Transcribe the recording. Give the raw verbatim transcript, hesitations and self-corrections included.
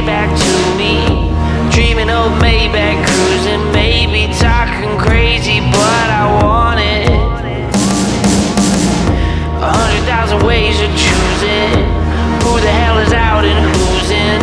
day back to me. Dreaming of Maybach cruising, maybe talking crazy, but